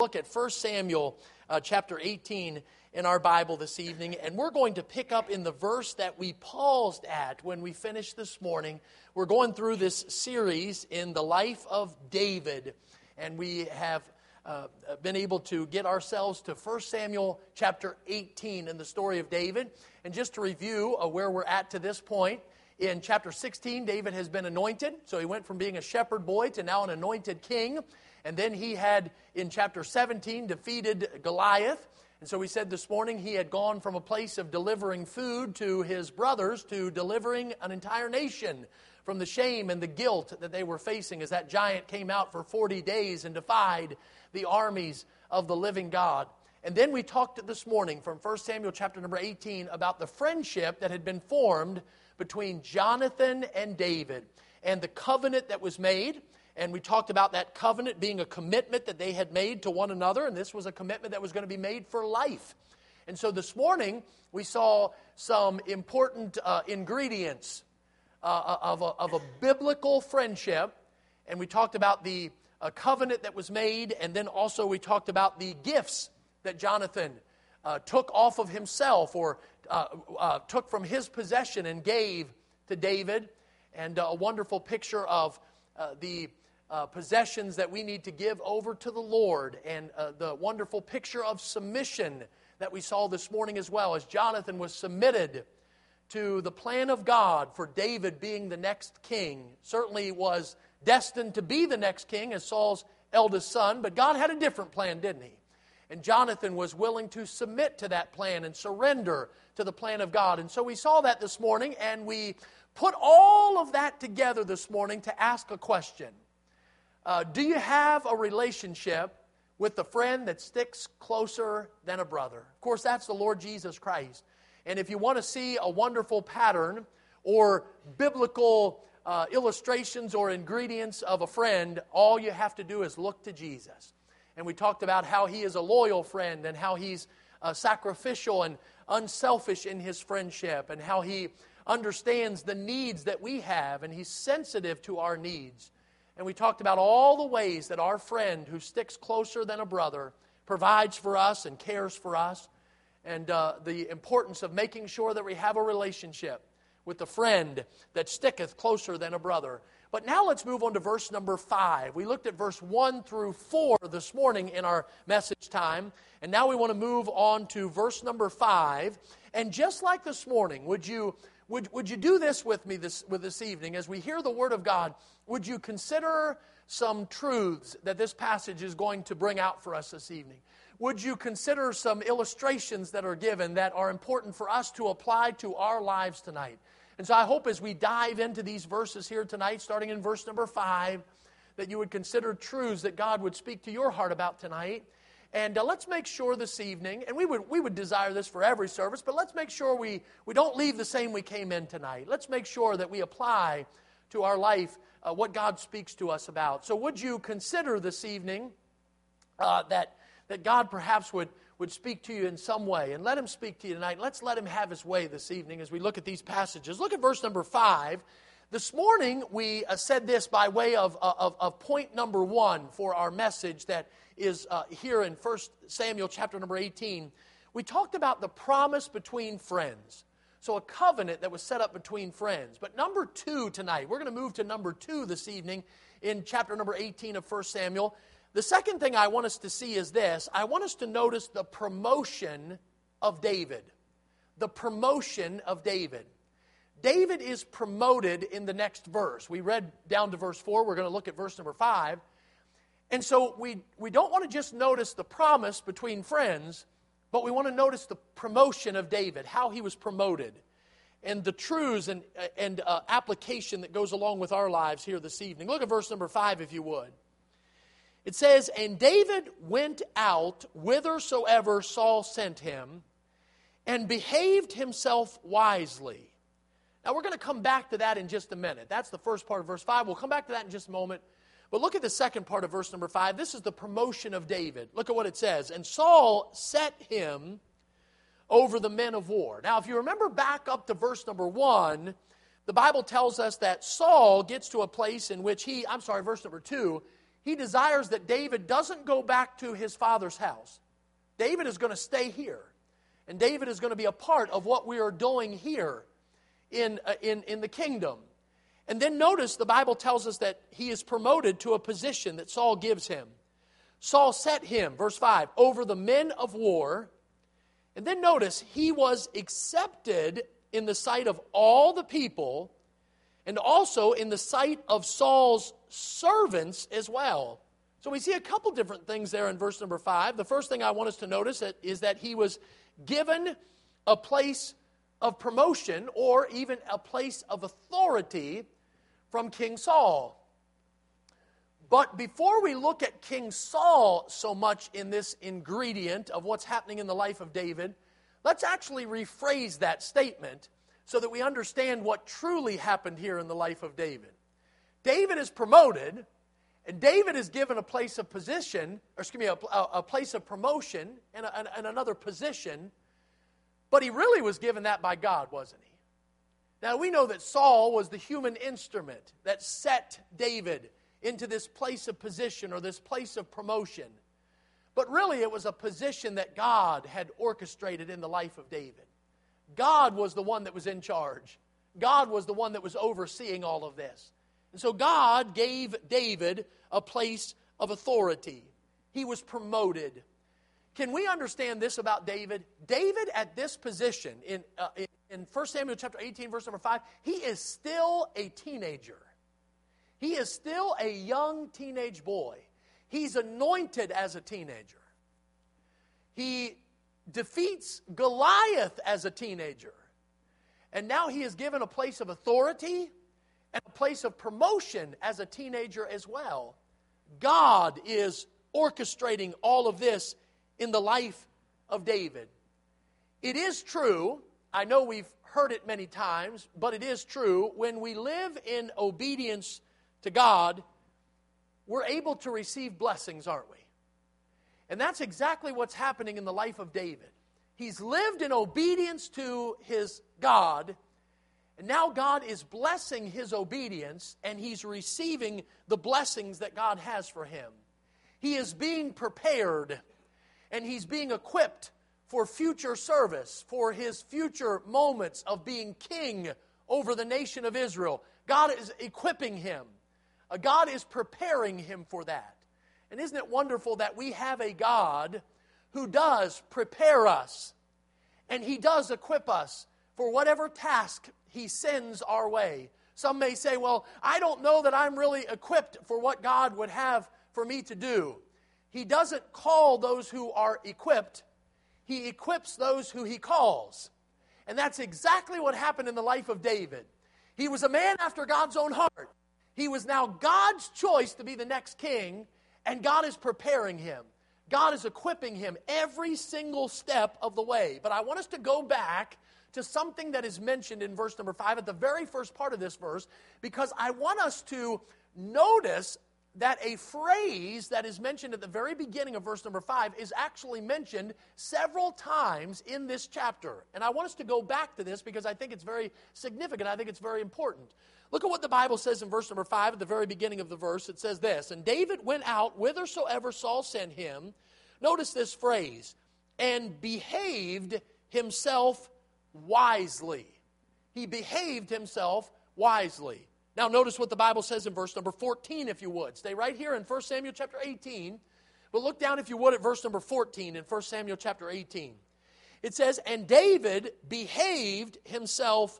Look at 1 Samuel chapter 18 in our Bible this evening, and we're going to pick up in the verse that we paused at when we finished this morning. We're going through this series in the life of David, and we have been able to get ourselves to 1 Samuel chapter 18 in the story of David. And just to review where we're at to this point, in chapter 16, David has been anointed. So he went from being a shepherd boy to now an anointed king. And then he had, in chapter 17, defeated Goliath. And so we said this morning he had gone from a place of delivering food to his brothers to delivering an entire nation from the shame and the guilt that they were facing as that giant came out for 40 days and defied the armies of the living God. And then we talked this morning from 1 Samuel chapter number 18 about the friendship that had been formed between Jonathan and David and the covenant that was made. And we talked about that covenant being a commitment that they had made to one another, and this was a commitment that was going to be made for life. And so this morning, we saw some important ingredients of a biblical friendship, and we talked about the covenant that was made, and then also we talked about the gifts that Jonathan took off of himself or took from his possession and gave to David, and a wonderful picture of the possessions that we need to give over to the Lord, and the wonderful picture of submission that we saw this morning as well, as Jonathan was submitted to the plan of God for David being the next king. Certainly was destined to be the next king as Saul's eldest son, but God had a different plan, didn't he? And Jonathan was willing to submit to that plan and surrender to the plan of God. And so we saw that this morning, and we put all of that together this morning to ask a question. Do you have a relationship with the friend that sticks closer than a brother? Of course, that's the Lord Jesus Christ. And if you want to see a wonderful pattern or biblical illustrations or ingredients of a friend, all you have to do is look to Jesus. And we talked about how he is a loyal friend and how he's sacrificial and unselfish in his friendship and how he understands the needs that we have and he's sensitive to our needs. And we talked about all the ways that our friend who sticks closer than a brother provides for us and cares for us, and the importance of making sure that we have a relationship with the friend that sticketh closer than a brother. But now let's move on to verse number 5. We looked at verse 1 through 4 this morning in our message time, and now we want to move on to verse number 5. And just like this morning, would you do this with me this evening as we hear the Word of God? Would you consider some truths that this passage is going to bring out for us this evening? Would you consider some illustrations that are given that are important for us to apply to our lives tonight? And so I hope as we dive into these verses here tonight, starting in verse number 5, that you would consider truths that God would speak to your heart about tonight. And let's make sure this evening, and we would desire this for every service, but let's make sure we don't leave the same we came in tonight. Let's make sure that we apply to our life what God speaks to us about. So would you consider this evening that God perhaps would speak to you in some way, and let Him speak to you tonight. Let's let Him have His way this evening as we look at these passages. Look at verse number 5. This morning we said this by way of point number 1 for our message that is here in 1 Samuel chapter number 18. We talked about the promise between friends. So a covenant that was set up between friends. But number 2 tonight, we're going to move to number 2 this evening in chapter number 18 of 1 Samuel. The second thing I want us to see is this. I want us to notice the promotion of David. The promotion of David. David is promoted in the next verse. We read down to verse 4. We're going to look at verse number 5. And so we don't want to just notice the promise between friends, but we want to notice the promotion of David, how he was promoted, and the truths and application that goes along with our lives here this evening. Look at verse number 5 if you would. It says, "And David went out whithersoever Saul sent him, and behaved himself wisely." Now we're going to come back to that in just a minute. That's the first part of verse 5. We'll come back to that in just a moment. But look at the second part of verse number 5. This is the promotion of David. Look at what it says. "And Saul set him over the men of war." Now if you remember back up to verse number 1, the Bible tells us that Saul gets to a place in which verse number 2, he desires that David doesn't go back to his father's house. David is going to stay here. And David is going to be a part of what we are doing here in the kingdom. And then notice the Bible tells us that he is promoted to a position that Saul gives him. Saul set him, verse 5, over the men of war. And then notice, he was accepted in the sight of all the people and also in the sight of Saul's servants as well. So we see a couple different things there in verse number 5. The first thing I want us to notice is that he was given a place of promotion or even a place of authority from King Saul. But before we look at King Saul so much in this ingredient of what's happening in the life of David, let's actually rephrase that statement so that we understand what truly happened here in the life of David. David is promoted, and David is given a place of position, or excuse me, a place of promotion and another position, but he really was given that by God, wasn't he? Now we know that Saul was the human instrument that set David into this place of position or this place of promotion. But really it was a position that God had orchestrated in the life of David. God was the one that was in charge. God was the one that was overseeing all of this. And so God gave David a place of authority. He was promoted. Can we understand this about David? David at this position, in 1 Samuel chapter 18, verse number 5, he is still a teenager. He is still a young teenage boy. He's anointed as a teenager. He defeats Goliath as a teenager. And now he is given a place of authority and a place of promotion as a teenager as well. God is orchestrating all of this in the life of David. It is true, I know we've heard it many times, but it is true, when we live in obedience to God, we're able to receive blessings, aren't we? And that's exactly what's happening in the life of David. He's lived in obedience to his God, and now God is blessing his obedience, and he's receiving the blessings that God has for him. He is being prepared, and he's being equipped for future service, for his future moments of being king over the nation of Israel. God is equipping him. God is preparing him for that. And isn't it wonderful that we have a God who does prepare us, and he does equip us for whatever task he sends our way. Some may say, well, I don't know that I'm really equipped for what God would have for me to do. He doesn't call those who are equipped. He equips those who he calls. And that's exactly what happened in the life of David. He was a man after God's own heart. He was now God's choice to be the next king, and God is preparing him. God is equipping him every single step of the way. But I want us to go back to something that is mentioned in verse number 5 at the very first part of this verse, because I want us to notice that a phrase that is mentioned at the very beginning of verse number 5 is actually mentioned several times in this chapter. And I want us to go back to this because I think it's very significant. I think it's very important. Look at what the Bible says in verse number 5 at the very beginning of the verse. It says this, and David went out whithersoever Saul sent him. Notice this phrase, and behaved himself wisely. He behaved himself wisely. Now notice what the Bible says in verse number 14, if you would. Stay right here in 1 Samuel chapter 18. But look down, if you would, at verse number 14 in 1 Samuel chapter 18. It says, and David behaved himself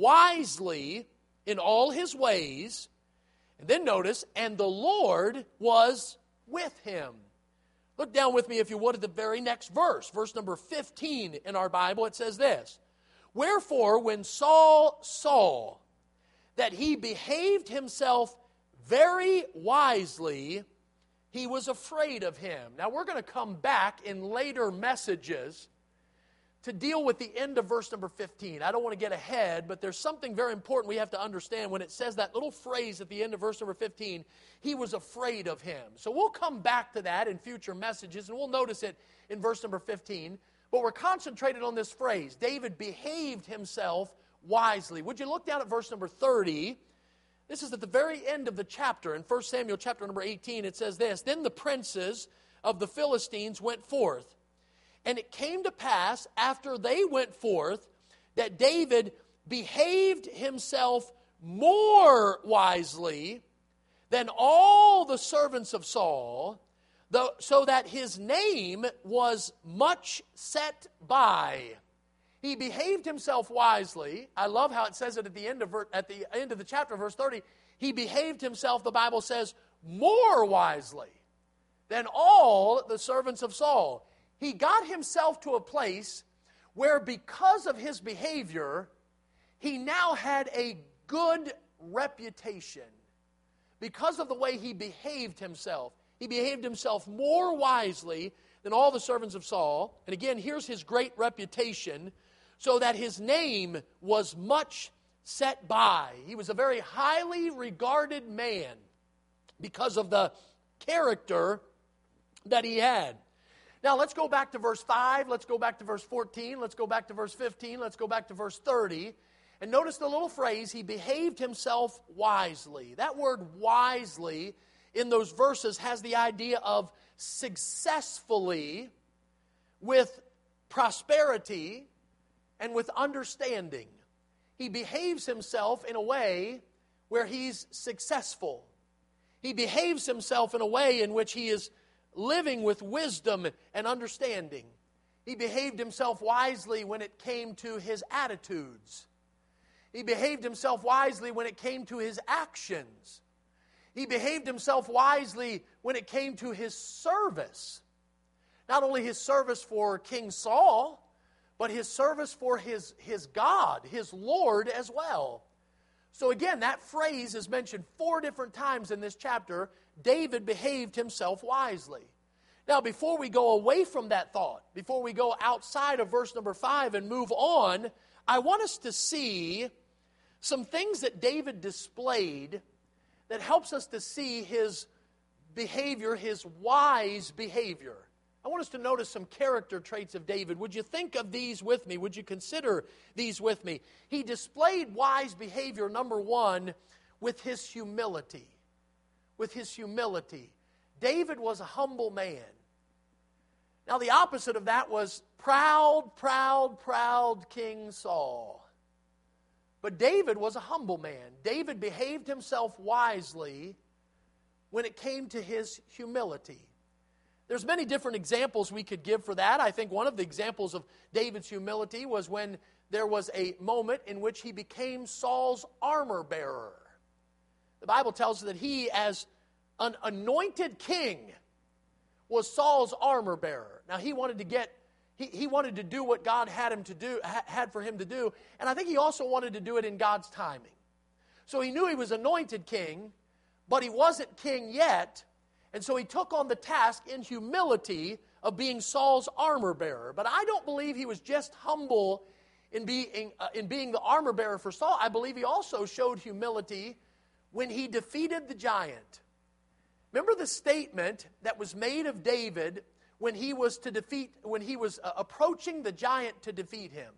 wisely in all his ways. And then notice, and the Lord was with him. Look down with me, if you would, at the very next verse. Verse number 15 in our Bible, it says this. Wherefore, when Saul saw that he behaved himself very wisely, he was afraid of him. Now, we're going to come back in later messages to deal with the end of verse number 15. I don't want to get ahead, but there's something very important we have to understand when it says that little phrase at the end of verse number 15, he was afraid of him. So we'll come back to that in future messages, and we'll notice it in verse number 15. But we're concentrated on this phrase, David behaved himself wisely. Would you look down at verse number 30 This is at the very end of the chapter. In 1 Samuel chapter number 18, it says this, "Then the princes of the Philistines went forth. And it came to pass, after they went forth, that David behaved himself more wisely than all the servants of Saul, so that his name was much set by." He behaved himself wisely. I love how it says it at the end of the chapter, verse 30. He behaved himself, the Bible says, more wisely than all the servants of Saul. He got himself to a place where, because of his behavior, he now had a good reputation. Because of the way he behaved himself. He behaved himself more wisely than all the servants of Saul. And again, here's his great reputation, so that his name was much set by. He was a very highly regarded man because of the character that he had. Now, let's go back to verse 5. Let's go back to verse 14. Let's go back to verse 15. Let's go back to verse 30. And notice the little phrase, he behaved himself wisely. That word wisely in those verses has the idea of successfully, with prosperity, and with understanding. He behaves himself in a way where he's successful. He behaves himself in a way in which he is living with wisdom and understanding. He behaved himself wisely when it came to his attitudes. He behaved himself wisely when it came to his actions. He behaved himself wisely when it came to his service. Not only his service for King Saul, but his service for his God, his Lord as well. So again, that phrase is mentioned 4 different times in this chapter. David behaved himself wisely. Now, before we go away from that thought, before we go outside of verse number 5 and move on, I want us to see some things that David displayed that helps us to see his behavior, his wise behavior. I want us to notice some character traits of David. Would you think of these with me? Would you consider these with me? He displayed wise behavior, number 1, with his humility. With his humility. David was a humble man. Now, the opposite of that was proud King Saul. But David was a humble man. David behaved himself wisely when it came to his humility. There's many different examples we could give for that. I think one of the examples of David's humility was when there was a moment in which he became Saul's armor bearer. The Bible tells us that he, as an anointed king, was Saul's armor bearer. Now, he wanted to do what God had for him to do, and I think he also wanted to do it in God's timing. So he knew he was anointed king, but he wasn't king yet. And so he took on the task in humility of being Saul's armor bearer. But I don't believe he was just humble in being the armor bearer for Saul. I believe he also showed humility when he defeated the giant. Remember the statement that was made of David when he was approaching the giant to defeat him.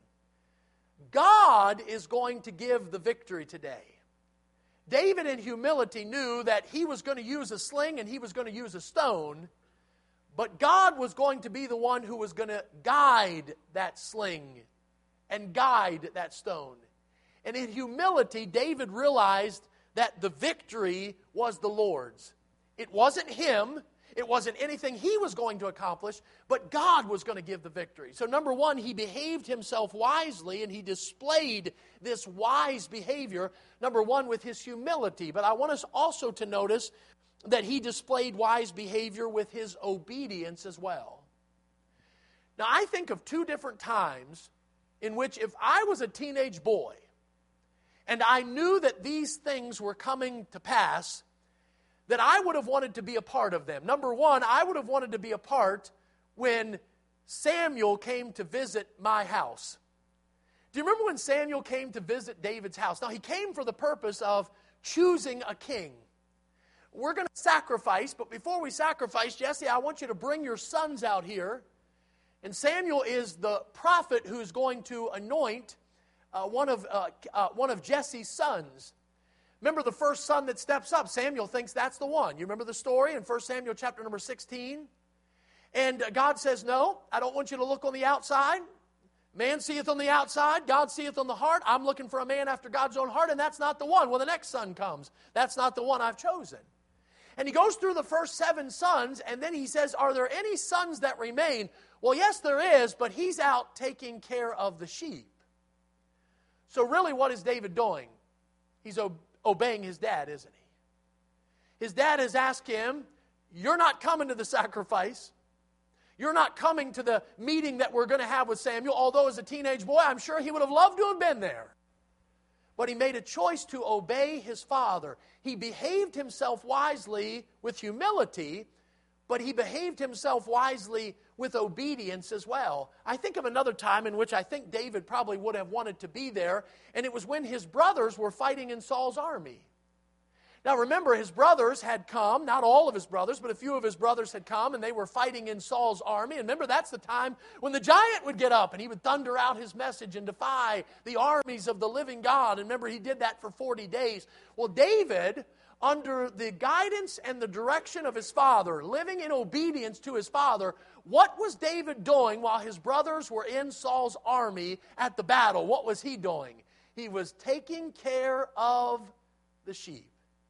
God is going to give the victory today. David in humility knew that he was going to use a sling and he was going to use a stone, but God was going to be the one who was going to guide that sling and guide that stone. And in humility, David realized that the victory was the Lord's. It wasn't him. It wasn't anything he was going to accomplish, but God was going to give the victory. So number 1, he behaved himself wisely, and he displayed this wise behavior, number 1, with his humility. But I want us also to notice that he displayed wise behavior with his obedience as well. Now, I think of 2 different times in which, if I was a teenage boy and I knew that these things were coming to pass, that I would have wanted to be a part of them. Number 1, I would have wanted to be a part when Samuel came to visit my house. Do you remember when Samuel came to visit David's house? Now, he came for the purpose of choosing a king. We're going to sacrifice, but before we sacrifice, Jesse, I want you to bring your sons out here. And Samuel is the prophet who's going to anoint one of Jesse's sons. Remember the first son that steps up, Samuel thinks that's the one. You remember the story in 1 Samuel chapter number 16? And God says, no, I don't want you to look on the outside. Man seeth on the outside, God seeth on the heart. I'm looking for a man after God's own heart, and that's not the one. Well, the next son comes. That's not the one I've chosen. And he goes through the first 7 sons, and then he says, are there any sons that remain? Well, yes, there is, but he's out taking care of the sheep. So really, what is David doing? He's obeying his dad, isn't he? His dad has asked him, you're not coming to the sacrifice. You're not coming to the meeting that we're going to have with Samuel, although as a teenage boy, I'm sure he would have loved to have been there. But he made a choice to obey his father. He behaved himself wisely with humility, but he behaved himself wisely with obedience as well. I think of another time in which I think David probably would have wanted to be there, and it was when his brothers were fighting in Saul's army. Now remember, his brothers had come, not all of his brothers, but a few of his brothers had come, and they were fighting in Saul's army. And remember, that's the time when the giant would get up, and he would thunder out his message and defy the armies of the living God. And remember, he did that for 40 days. Well, David, under the guidance and the direction of his father, living in obedience to his father, what was David doing while his brothers were in Saul's army at the battle? What was he doing? He was taking care of the sheep.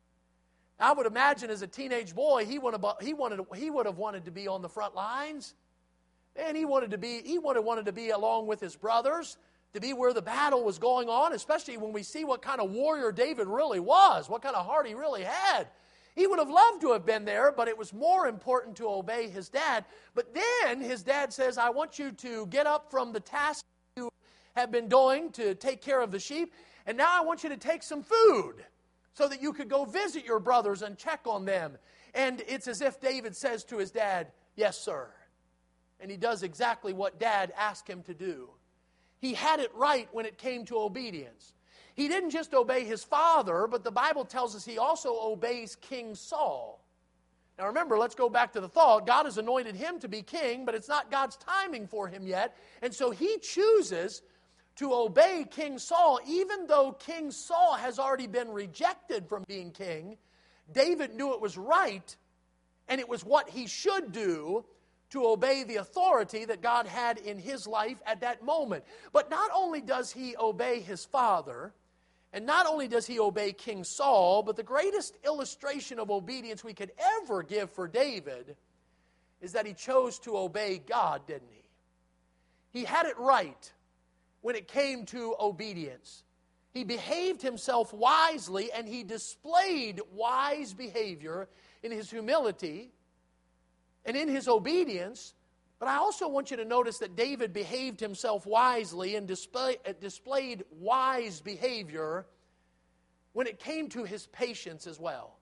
I would imagine as a teenage boy, he would have wanted to be on the front lines. And he would have wanted to be along with his brothers, to be where the battle was going on, especially when we see what kind of warrior David really was, what kind of heart he really had. He would have loved to have been there, but it was more important to obey his dad. But then his dad says, I want you to get up from the task you have been doing to take care of the sheep, and now I want you to take some food, so that you could go visit your brothers and check on them. And it's as if David says to his dad, yes, sir. And he does exactly what dad asked him to do. He had it right when it came to obedience. He didn't just obey his father, but the Bible tells us he also obeys King Saul. Now remember, let's go back to the thought. God has anointed him to be king, but it's not God's timing for him yet. And so he chooses to obey King Saul, even though King Saul has already been rejected from being king. David knew it was right, and it was what he should do to obey the authority that God had in his life at that moment. But not only does he obey his father, and not only does he obey King Saul, but the greatest illustration of obedience we could ever give for David is that he chose to obey God, didn't he? He had it right when it came to obedience. He behaved himself wisely, and he displayed wise behavior in his humility and in his obedience. But I also want you to notice that David behaved himself wisely and displayed wise behavior when it came to his patience as well.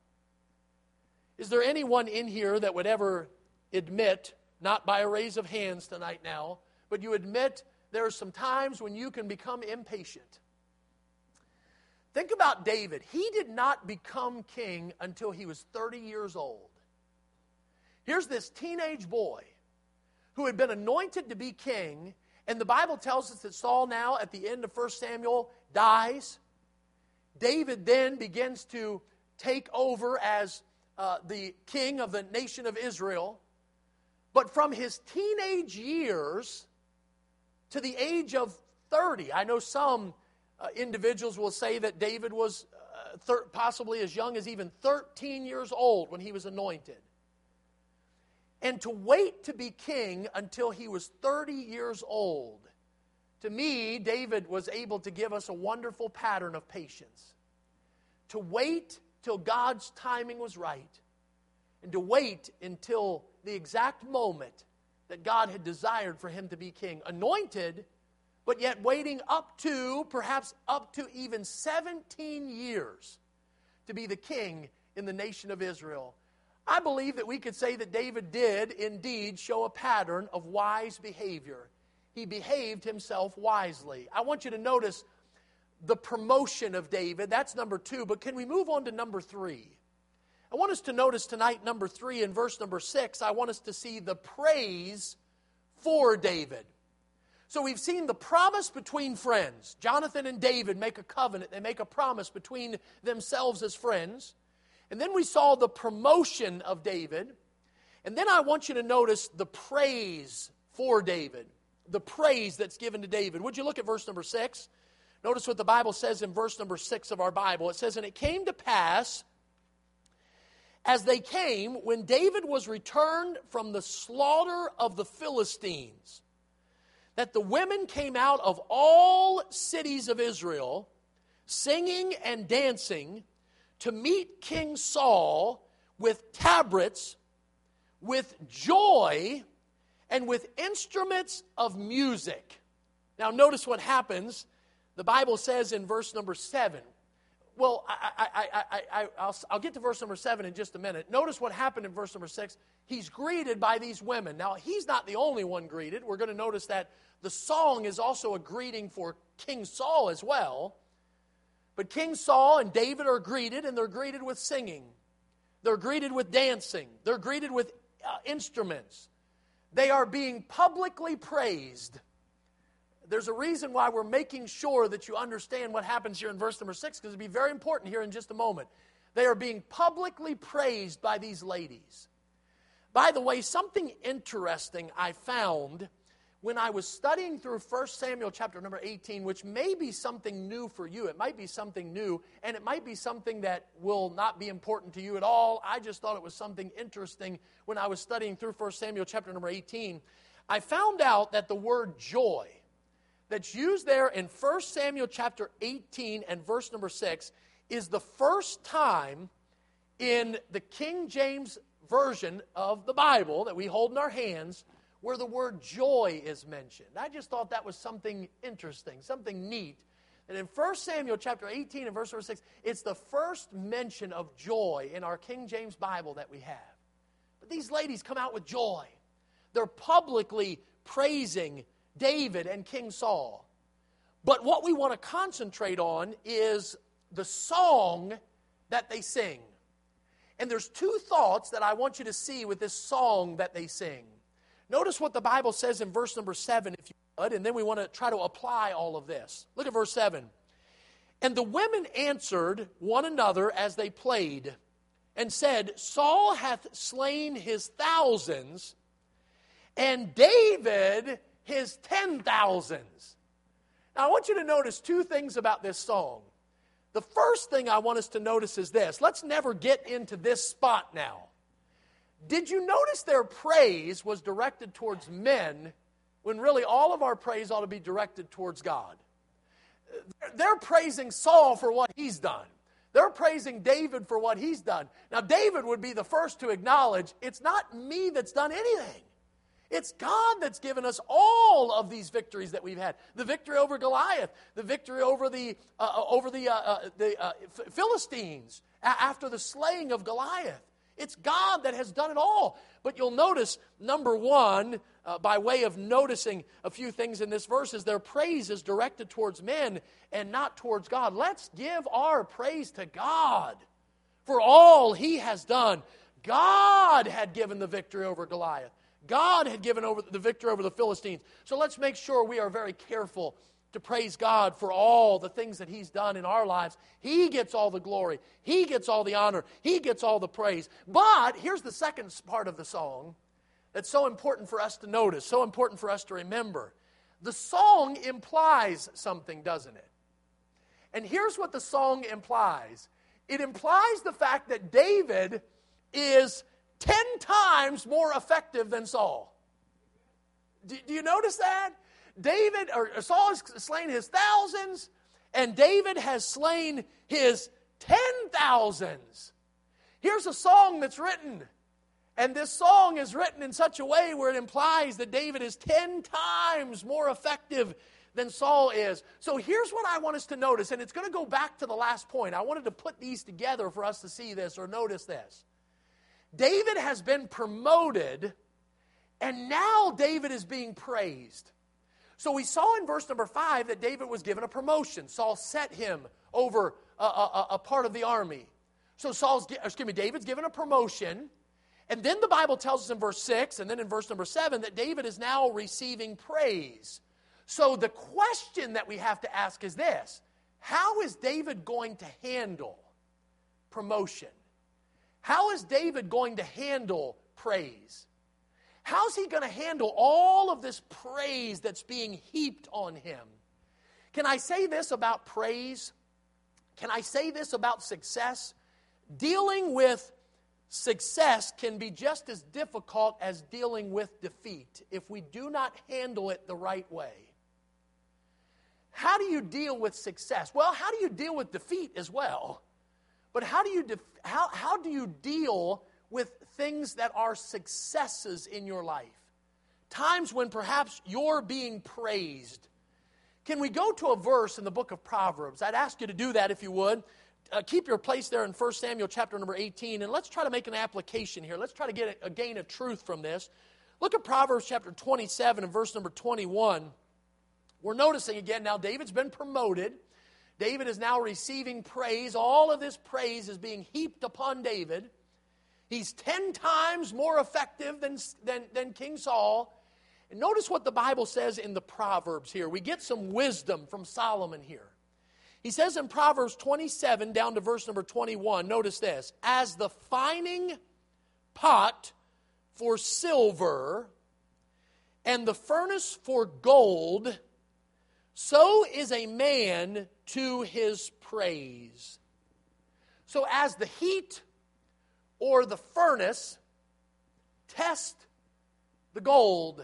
Is there anyone in here that would ever admit, not by a raise of hands tonight now, but you admit there are some times when you can become impatient? Think about David. He did not become king until he was 30 years old. Here's this teenage boy who had been anointed to be king, and the Bible tells us that Saul now, at the end of 1 Samuel, dies. David then begins to take over as the king of the nation of Israel. But from his teenage years to the age of 30. I know some individuals will say that David was possibly as young as even 13 years old when he was anointed. And to wait to be king until he was 30 years old, to me, David was able to give us a wonderful pattern of patience. To wait till God's timing was right, and to wait until the exact moment that God had desired for him to be king. Anointed, but yet waiting perhaps up to even 17 years to be the king in the nation of Israel. I believe that we could say that David did indeed show a pattern of wise behavior. He behaved himself wisely. I want you to notice the promotion of David. That's number 2, but can we move on to number 3? I want us to notice tonight, number 3, in verse number 6, I want us to see the praise for David. So we've seen the promise between friends. Jonathan and David make a covenant. They make a promise between themselves as friends. And then we saw the promotion of David. And then I want you to notice the praise for David. The praise that's given to David. Would you look at verse number 6? Notice what the Bible says in verse number 6 of our Bible. It says, "And it came to pass, as they came, when David was returned from the slaughter of the Philistines, that the women came out of all cities of Israel, singing and dancing, to meet King Saul with tabrets, with joy, and with instruments of music." Now notice what happens. The Bible says in verse number 7. Well, I'll get to verse number 7 in just a minute. Notice what happened in verse number 6. He's greeted by these women. Now, he's not the only one greeted. We're going to notice that the song is also a greeting for King Saul as well. But King Saul and David are greeted, and they're greeted with singing. They're greeted with dancing. They're greeted with instruments. They are being publicly praised. There's a reason why we're making sure that you understand what happens here in verse number 6, because it'll be very important here in just a moment. They are being publicly praised by these ladies. By the way, something interesting I found when I was studying through 1 Samuel chapter number 18, which may be something new for you. It might be something new, and it might be something that will not be important to you at all. I just thought it was something interesting when I was studying through 1 Samuel chapter number 18. I found out that the word joy that's used there in 1 Samuel chapter 18 and verse number 6 is the first time in the King James Version of the Bible that we hold in our hands where the word joy is mentioned. I just thought that was something interesting, something neat. And in 1 Samuel chapter 18 and verse number 6, it's the first mention of joy in our King James Bible that we have. But these ladies come out with joy. They're publicly praising David and King Saul. But what we want to concentrate on is the song that they sing. And there's two thoughts that I want you to see with this song that they sing. Notice what the Bible says in verse number 7, if you would, and then we want to try to apply all of this. Look at verse 7. "And the women answered one another as they played, and said, Saul hath slain his thousands, and David his 10,000s. Now, I want you to notice two things about this song. The first thing I want us to notice is this. Let's never get into this spot now. Did you notice their praise was directed towards men when really all of our praise ought to be directed towards God? They're praising Saul for what he's done. They're praising David for what he's done. Now, David would be the first to acknowledge, it's not me that's done anything. It's God that's given us all of these victories that we've had. The victory over Goliath, the victory over the Philistines after the slaying of Goliath. It's God that has done it all. But you'll notice, number one, by way of noticing a few things in this verse, is their praise is directed towards men and not towards God. Let's give our praise to God for all He has done. God had given the victory over Goliath. God had given over the victory over the Philistines. So let's make sure we are very careful to praise God for all the things that He's done in our lives. He gets all the glory. He gets all the honor. He gets all the praise. But here's the second part of the song that's so important for us to notice, so important for us to remember. The song implies something, doesn't it? And here's what the song implies. It implies the fact that David is 10 times more effective than Saul. Do you notice that? Saul has slain his thousands, and David has slain his 10,000s. Here's a song that's written, and this song is written in such a way where it implies that David is 10 times more effective than Saul is. So here's what I want us to notice, and it's going to go back to the last point. I wanted to put these together for us to see this or notice this. David has been promoted, and now David is being praised. So we saw in verse number 5 that David was given a promotion. Saul set him over a part of the army. So David's given a promotion. And then the Bible tells us in verse 6 and then in verse number 7 that David is now receiving praise. So the question that we have to ask is this: how is David going to handle promotion? How is David going to handle praise? How's he going to handle all of this praise that's being heaped on him? Can I say this about praise? Can I say this about success? Dealing with success can be just as difficult as dealing with defeat if we do not handle it the right way. How do you deal with success? Well, how do you deal with defeat as well? But how do you deal with things that are successes in your life? Times when perhaps you're being praised. Can we go to a verse in the book of Proverbs? I'd ask you to do that if you would. Keep your place there in 1 Samuel chapter number 18, and let's try to make an application here. Let's try to get a gain of truth from this. Look at Proverbs chapter 27 and verse number 21. We're noticing again now David's been promoted. David is now receiving praise. All of this praise is being heaped upon David. He's 10 times more effective than King Saul. And notice what the Bible says in the Proverbs here. We get some wisdom from Solomon here. He says in Proverbs 27 down to verse number 21, notice this: as the fining pot for silver and the furnace for gold, so is a man to his praise. So as the heat or the furnace test the gold,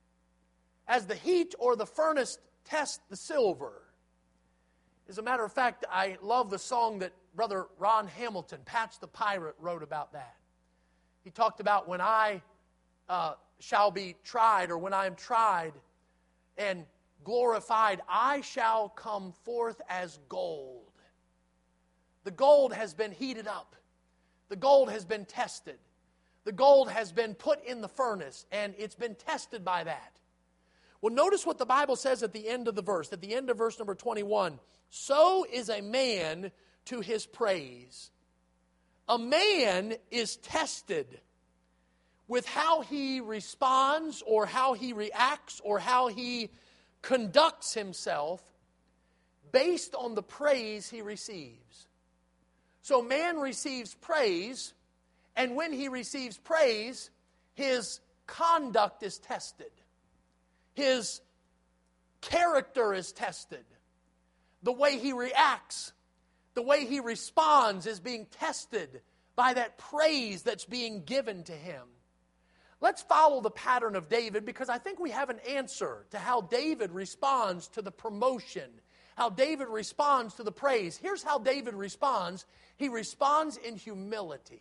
as the heat or the furnace test the silver. As a matter of fact, I love the song that Brother Ron Hamilton, Patch the Pirate, wrote about that. He talked about when I shall be tried, or when I am tried and glorified, I shall come forth as gold. The gold has been heated up. The gold has been tested. The gold has been put in the furnace, and it's been tested by that. Well, notice what the Bible says at the end of the verse, at the end of verse number 21. So is a man to his praise. A man is tested with how he responds, or how he reacts, or how he conducts himself based on the praise he receives. So man receives praise, and when he receives praise, his conduct is tested. His character is tested. The way he reacts, the way he responds is being tested by that praise that's being given to him. Let's follow the pattern of David, because I think we have an answer to how David responds to the promotion, how David responds to the praise. Here's how David responds. He responds in humility.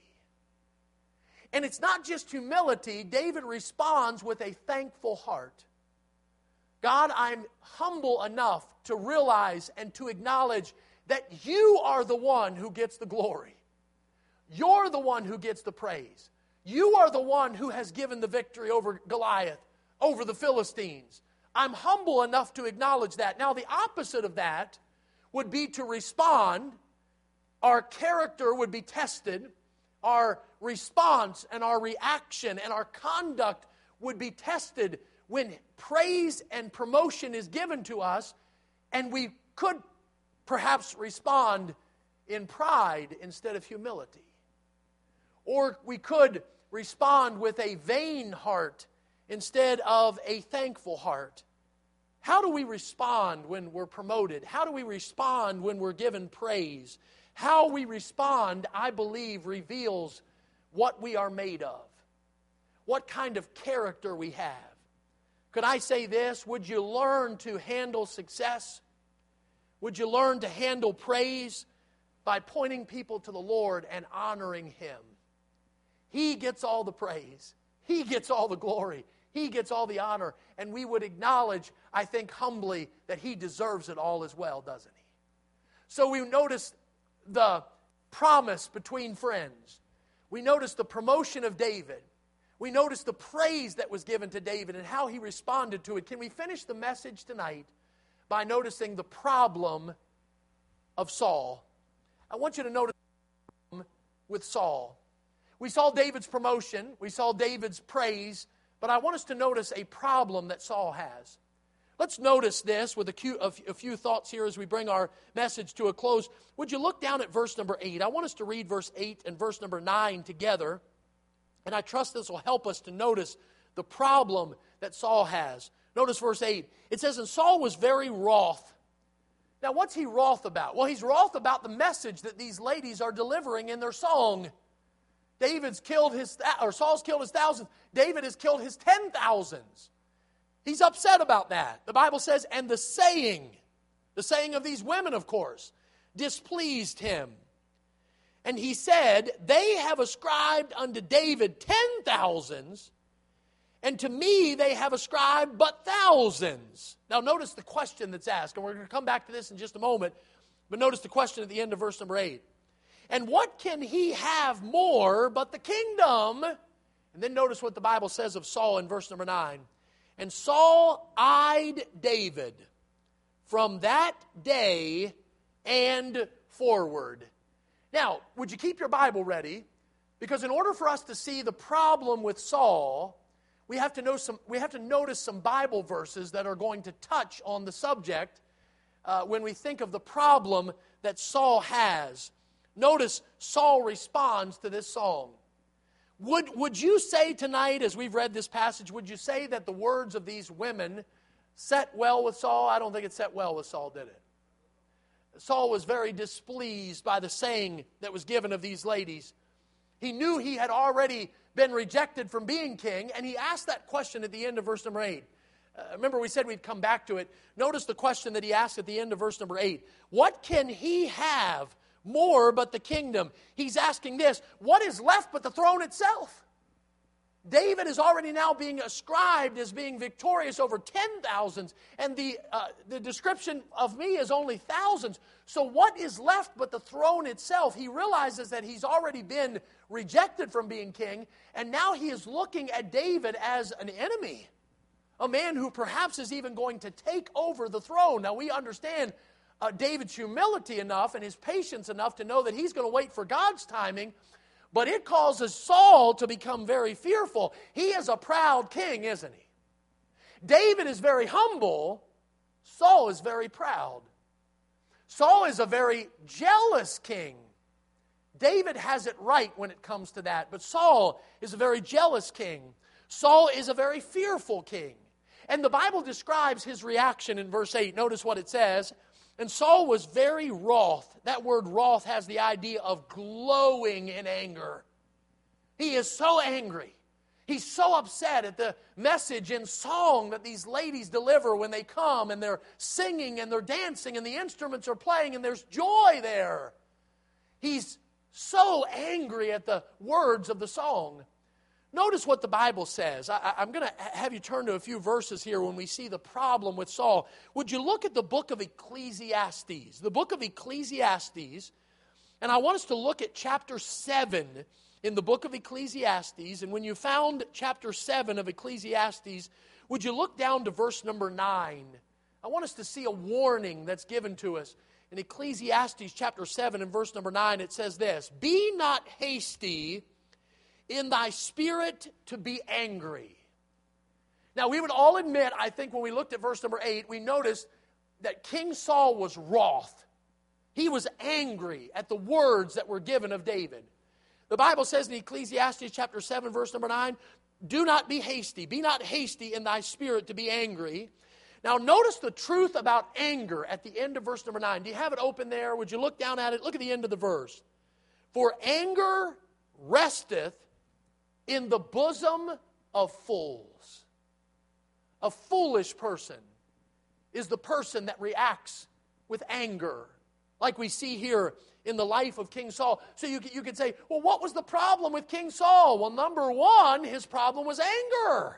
And it's not just humility. David responds with a thankful heart. God, I'm humble enough to realize and to acknowledge that you are the one who gets the glory. You're the one who gets the praise. You are the one who has given the victory over Goliath, over the Philistines. I'm humble enough to acknowledge that. Now, the opposite of that would be to respond. Our character would be tested. Our response and our reaction and our conduct would be tested when praise and promotion is given to us, and we could perhaps respond in pride instead of humility. Or we could respond with a vain heart instead of a thankful heart. How do we respond when we're promoted? How do we respond when we're given praise? How we respond, I believe, reveals what we are made of, what kind of character we have. Could I say this? Would you learn to handle success? Would you learn to handle praise by pointing people to the Lord and honoring Him? He gets all the praise. He gets all the glory. He gets all the honor. And we would acknowledge, I think humbly, that He deserves it all as well, doesn't He? So we notice the promise between friends. We notice the promotion of David. We notice the praise that was given to David and how he responded to it. Can we finish the message tonight by noticing the problem of Saul? I want you to notice the problem with Saul. We saw David's promotion. We saw David's praise. But I want us to notice a problem that Saul has. Let's notice this with a few thoughts here as we bring our message to a close. Would you look down at verse number 8? I want us to read verse 8 and verse number 9 together. And I trust this will help us to notice the problem that Saul has. Notice verse 8. It says, and Saul was very wroth. Now, what's he wroth about? Well, he's wroth about the message that these ladies are delivering in their song. Saul's killed his thousands. David has killed his 10,000s. He's upset about that. The Bible says, and the saying of these women, of course, displeased him. And he said, they have ascribed unto David 10,000s, and to me they have ascribed but thousands. Now notice the question that's asked, and we're going to come back to this in just a moment, but notice the question at the end of verse number 8. And what can he have more but the kingdom? And then notice what the Bible says of Saul in verse number 9. And Saul eyed David from that day and forward. Now, would you keep your Bible ready? Because in order for us to see the problem with Saul, we have to notice some Bible verses that are going to touch on the subject when we think of the problem that Saul has. Notice Saul responds to this song. Would you say tonight, as we've read this passage, would you say that the words of these women set well with Saul? I don't think it set well with Saul, did it? Saul was very displeased by the saying that was given of these ladies. He knew he had already been rejected from being king, and he asked that question at the end of verse number 8. Remember, we said we'd come back to it. Notice the question that he asked at the end of verse number 8. What can he have more but the kingdom? He's asking this, what is left but the throne itself? David is already now being ascribed as being victorious over 10,000s, and the description of me is only thousands. So what is left but the throne itself? He realizes that he's already been rejected from being king, and now he is looking at David as an enemy, a man who perhaps is even going to take over the throne. Now we understand David's humility enough and his patience enough to know that he's going to wait for God's timing, but it causes Saul to become very fearful. He is a proud king, isn't he? David is very humble. Saul is very proud. Saul is a very jealous king. David has it right when it comes to that, but Saul is a very jealous king. Saul is a very fearful king. And the Bible describes his reaction in verse 8. Notice what it says. And Saul was very wroth. That word wroth has the idea of glowing in anger. He is so angry. He's so upset at the message in song that these ladies deliver when they come, and they're singing and they're dancing and the instruments are playing and there's joy there. He's so angry at the words of the song. Notice what the Bible says. I'm going to have you turn to a few verses here when we see the problem with Saul. Would you look at the book of Ecclesiastes? The book of Ecclesiastes, and I want us to look at chapter 7 in the book of Ecclesiastes. And when you found chapter 7 of Ecclesiastes, would you look down to verse number 9? I want us to see a warning that's given to us. In Ecclesiastes chapter 7 and verse number 9, it says this, "Be not hasty in thy spirit to be angry." Now, we would all admit, I think when we looked at verse number 8, we noticed that King Saul was wroth. He was angry at the words that were given of David. The Bible says in Ecclesiastes chapter 7, verse number 9, "Do not be hasty. Be not hasty in thy spirit to be angry." Now, notice the truth about anger at the end of verse number 9. Do you have it open there? Would you look down at it? Look at the end of the verse. "For anger resteth in the bosom of fools." A foolish person is the person that reacts with anger, like we see here in the life of King Saul. So you could say, well, what was the problem with King Saul? Well, number one, his problem was anger.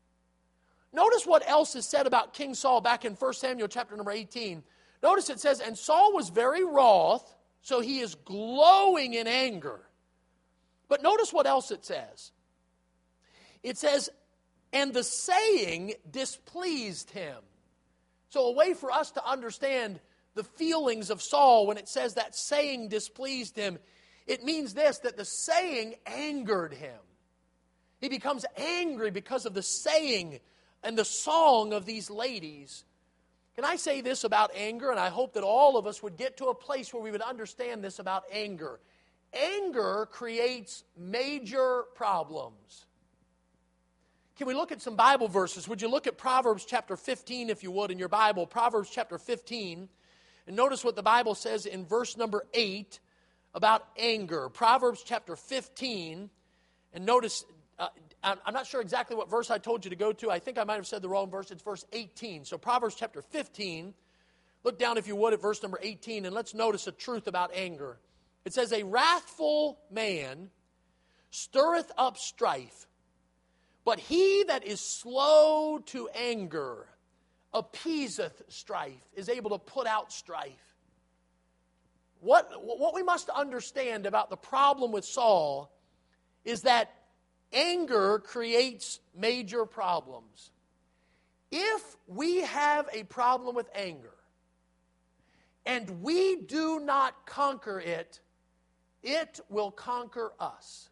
Notice what else is said about King Saul back in 1 Samuel chapter number 18. Notice it says, "And Saul was very wroth," so he is glowing in anger. But notice what else it says. It says, "And the saying displeased him." So a way for us to understand the feelings of Saul when it says that saying displeased him, it means this, that the saying angered him. He becomes angry because of the saying and the song of these ladies. Can I say this about anger? And I hope that all of us would get to a place where we would understand this about anger. Anger creates major problems. Can we look at some Bible verses? Would you look at Proverbs chapter 15, if you would, in your Bible? Proverbs chapter 15. And notice what the Bible says in verse number 8 about anger. Proverbs chapter 15. And notice, I'm not sure exactly what verse I told you to go to. I think I might have said the wrong verse. It's verse 18. So Proverbs chapter 15. Look down, if you would, at verse number 18. And let's notice a truth about anger. It says, "A wrathful man stirreth up strife, but he that is slow to anger appeaseth strife," is able to put out strife. What we must understand about the problem with Saul is that anger creates major problems. If we have a problem with anger and we do not conquer it, it will conquer us.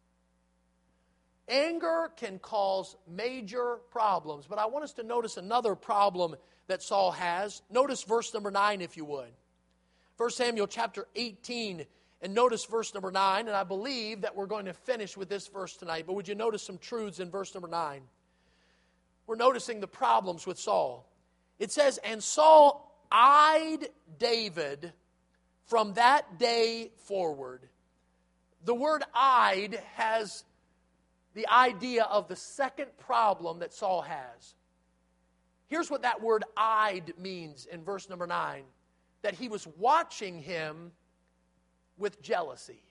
Anger can cause major problems, but I want us to notice another problem that Saul has. Notice verse number 9, if you would. 1 Samuel chapter 18, and notice verse number 9, and I believe that we're going to finish with this verse tonight, but would you notice some truths in verse number 9? We're noticing the problems with Saul. It says, "And Saul eyed David from that day forward." The word eyed has the idea of the second problem that Saul has. Here's what that word eyed means in verse number 9. That he was watching him with jealousy.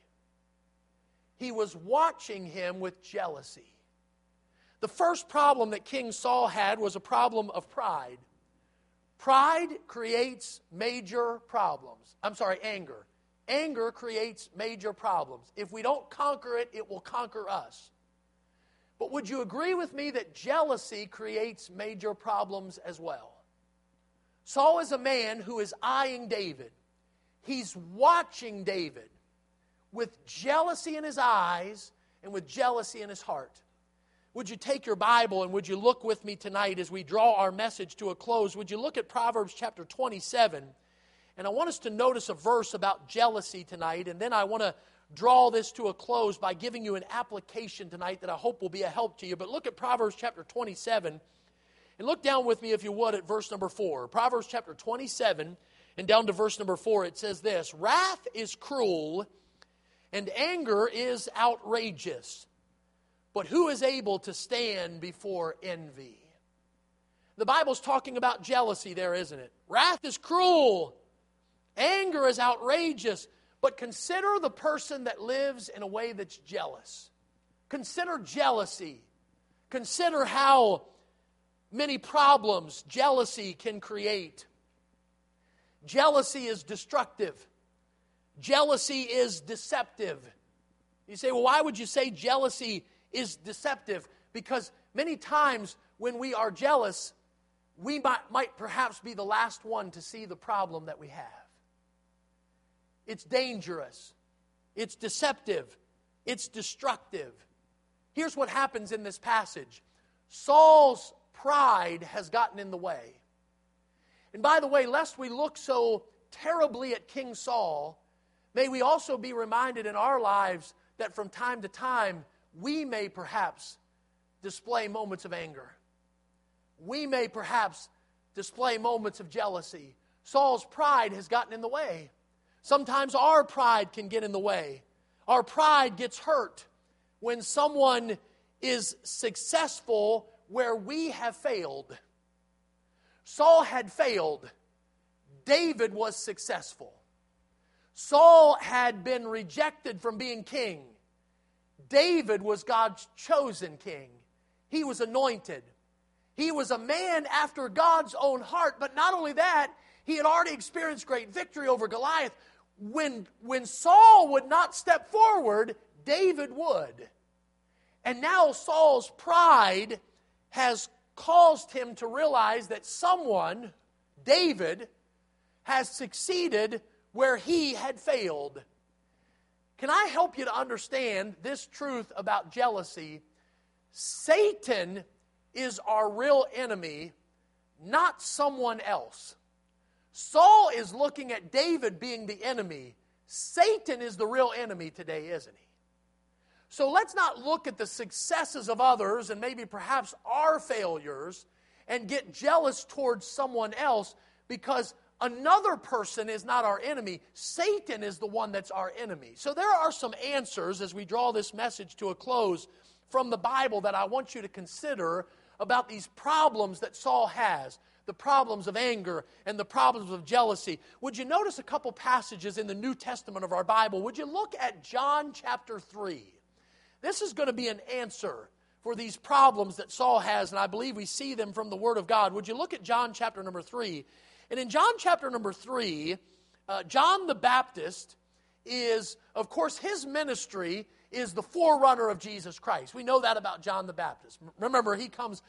He was watching him with jealousy. The first problem that King Saul had was a problem of pride. Pride creates major problems. Anger. Anger creates major problems. If we don't conquer it, it will conquer us. But would you agree with me that jealousy creates major problems as well? Saul is a man who is eyeing David. He's watching David with jealousy in his eyes and with jealousy in his heart. Would you take your Bible and would you look with me tonight as we draw our message to a close? Would you look at Proverbs chapter 27? And I want us to notice a verse about jealousy tonight, and then I want to draw this to a close by giving you an application tonight that I hope will be a help to you. But look at Proverbs chapter 27, and look down with me, if you would, at verse number 4. Proverbs chapter 27, and down to verse number 4, it says this: "Wrath is cruel, and anger is outrageous. But who is able to stand before envy?" The Bible's talking about jealousy there, isn't it? Wrath is cruel. Anger is outrageous. But consider the person that lives in a way that's jealous. Consider jealousy. Consider how many problems jealousy can create. Jealousy is destructive. Jealousy is deceptive. You say, well, why would you say jealousy is deceptive? Because many times when we are jealous, we might perhaps be the last one to see the problem that we have. It's dangerous. It's deceptive. It's destructive. Here's what happens in this passage. Saul's pride has gotten in the way. And by the way, lest we look so terribly at King Saul, may we also be reminded in our lives that from time to time, we may perhaps display moments of anger. We may perhaps display moments of jealousy. Saul's pride has gotten in the way. Sometimes our pride can get in the way. Our pride gets hurt when someone is successful where we have failed. Saul had failed. David was successful. Saul had been rejected from being king. David was God's chosen king. He was anointed. He was a man after God's own heart. But not only that, he had already experienced great victory over Goliath. When Saul would not step forward, David would. And now Saul's pride has caused him to realize that someone, David, has succeeded where he had failed. Can I help you to understand this truth about jealousy? Satan is our real enemy, not someone else. Saul is looking at David being the enemy. Satan is the real enemy today, isn't he? So let's not look at the successes of others and maybe perhaps our failures and get jealous towards someone else, because another person is not our enemy. Satan is the one that's our enemy. So there are some answers as we draw this message to a close from the Bible that I want you to consider about these problems that Saul has, the problems of anger and the problems of jealousy. Would you notice a couple passages in the New Testament of our Bible? Would you look at John chapter 3? This is going to be an answer for these problems that Saul has, and I believe we see them from the Word of God. Would you look at John chapter number 3? And in John chapter number 3, John the Baptist is, of course, his ministry is the forerunner of Jesus Christ. We know that about John the Baptist. Remember, he comes,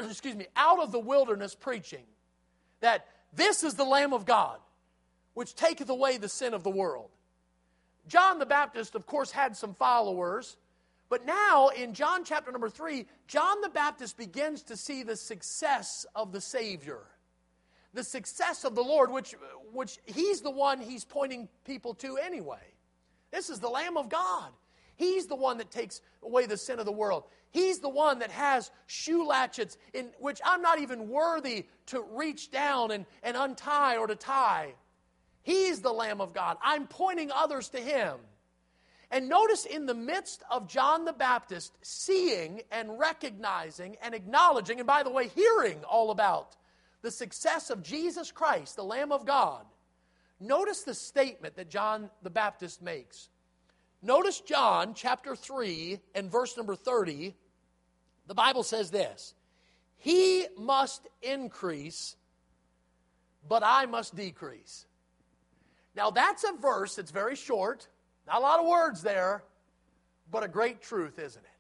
out of the wilderness preaching that this is the Lamb of God, which taketh away the sin of the world. John the Baptist, of course, had some followers, but now in John chapter number 3, John the Baptist begins to see the success of the Savior, the success of the Lord, which he's the one he's pointing people to anyway. This is the Lamb of God. He's the one that takes away the sin of the world. He's the one that has shoe latchets in which I'm not even worthy to reach down and untie or to tie. He's the Lamb of God. I'm pointing others to Him. And notice in the midst of John the Baptist seeing and recognizing and acknowledging, and by the way, hearing all about the success of Jesus Christ, the Lamb of God, notice the statement that John the Baptist makes. Notice John chapter 3 and verse number 30. The Bible says this: He must increase, but I must decrease. Now that's a verse that's very short. Not a lot of words there, but a great truth, isn't it?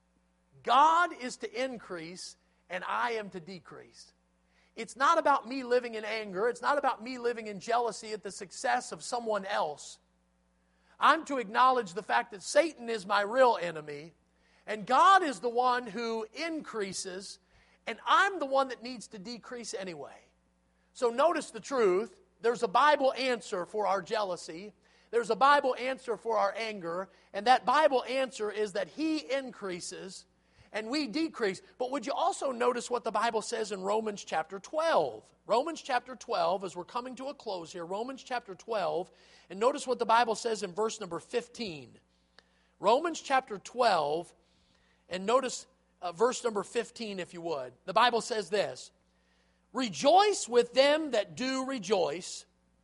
God is to increase and I am to decrease. It's not about me living in anger. It's not about me living in jealousy at the success of someone else. I'm to acknowledge the fact that Satan is my real enemy, and God is the one who increases, and I'm the one that needs to decrease anyway. So notice the truth. There's a Bible answer for our jealousy. There's a Bible answer for our anger, and that Bible answer is that He increases and we decrease. But would you also notice what the Bible says in Romans chapter 12? Romans chapter 12, as we're coming to a close here, Romans chapter 12, and notice what the Bible says in verse number 15. Romans chapter 12, and notice verse number 15 if you would. The Bible says this: Rejoice with them that do rejoice,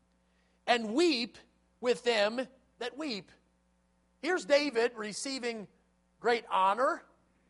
and weep with them that weep. Here's David receiving great honor.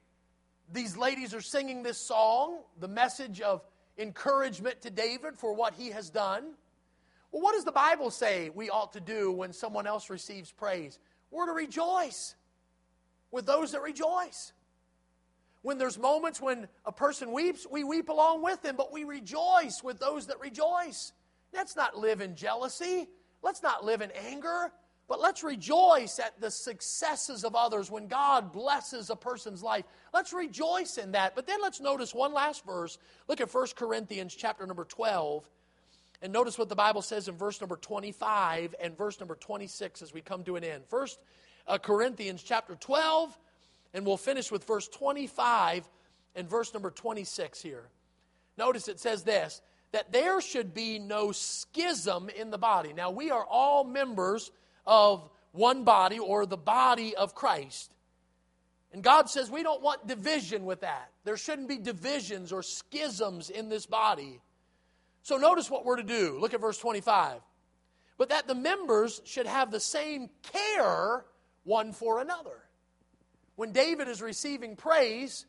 These ladies are singing this song, the message of encouragement to David for what he has done. Well, what does the Bible say we ought to do when someone else receives praise? We're to rejoice with those that rejoice. When there's moments when a person weeps, we weep along with them, but we rejoice with those that rejoice. Let's not live in jealousy. Let's not live in anger, but let's rejoice at the successes of others when God blesses a person's life. Let's rejoice in that. But then let's notice one last verse. Look at 1 Corinthians chapter number 12, and notice what the Bible says in verse number 25 and verse number 26 as we come to an end. 1 Corinthians chapter 12, and we'll finish with verse 25 and verse number 26 here. Notice it says this: that there should be no schism in the body. Now, we are all members of one body, or the body of Christ. And God says we don't want division with that. There shouldn't be divisions or schisms in this body. So notice what we're to do. Look at verse 25. But that the members should have the same care one for another. When David is receiving praise,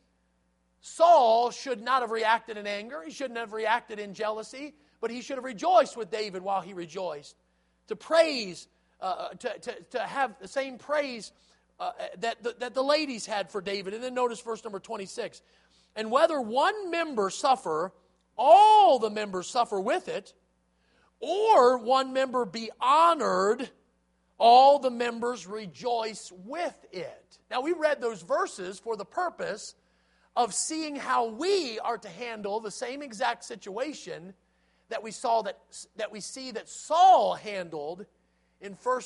Saul should not have reacted in anger. He shouldn't have reacted in jealousy, but he should have rejoiced with David while he rejoiced. To praise, to have the same praise that the ladies had for David. And then notice verse number 26. And whether one member suffer, all the members suffer with it, or one member be honored, all the members rejoice with it. Now we read those verses for the purpose of seeing how we are to handle the same exact situation that we see that Saul handled in 1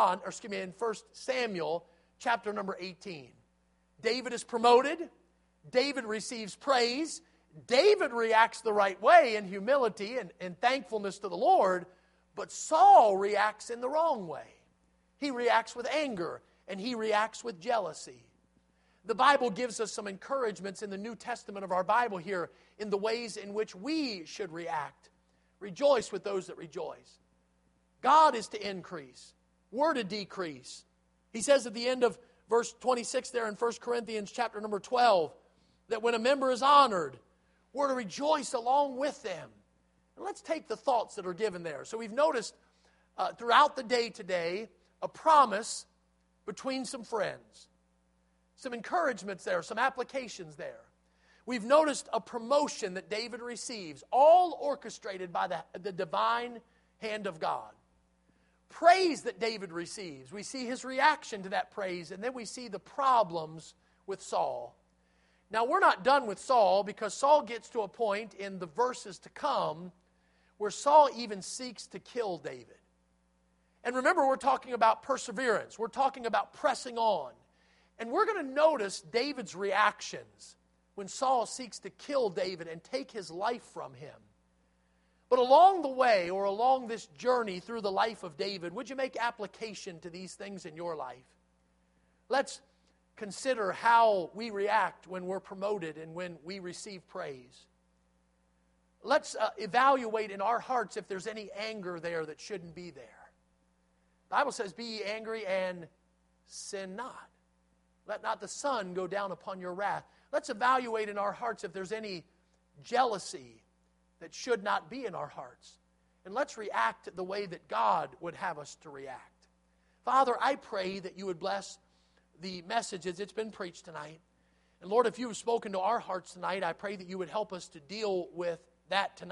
Samuel chapter number 18. David is promoted. David receives praise. David reacts the right way in humility and thankfulness to the Lord, but Saul reacts in the wrong way. He reacts with anger, and he reacts with jealousy. The Bible gives us some encouragements in the New Testament of our Bible here in the ways in which we should react. Rejoice with those that rejoice. God is to increase. We're to decrease. He says at the end of verse 26 there in 1 Corinthians chapter number 12, that when a member is honored, we're to rejoice along with them. And let's take the thoughts that are given there. So we've noticed throughout the day today a promise between some friends. Some encouragements there, some applications there. We've noticed a promotion that David receives, all orchestrated by the divine hand of God. Praise that David receives. We see his reaction to that praise, and then we see the problems with Saul. Now, we're not done with Saul, because Saul gets to a point in the verses to come where Saul even seeks to kill David. And remember, we're talking about perseverance. We're talking about pressing on. And we're going to notice David's reactions when Saul seeks to kill David and take his life from him. But along the way, or along this journey through the life of David, would you make application to these things in your life? Let's consider how we react when we're promoted and when we receive praise. Let's evaluate in our hearts if there's any anger there that shouldn't be there. The Bible says, be ye angry and sin not. Let not the sun go down upon your wrath. Let's evaluate in our hearts if there's any jealousy that should not be in our hearts. And let's react the way that God would have us to react. Father, I pray that you would bless the message as it's been preached tonight. And Lord, if you have spoken to our hearts tonight, I pray that you would help us to deal with that tonight.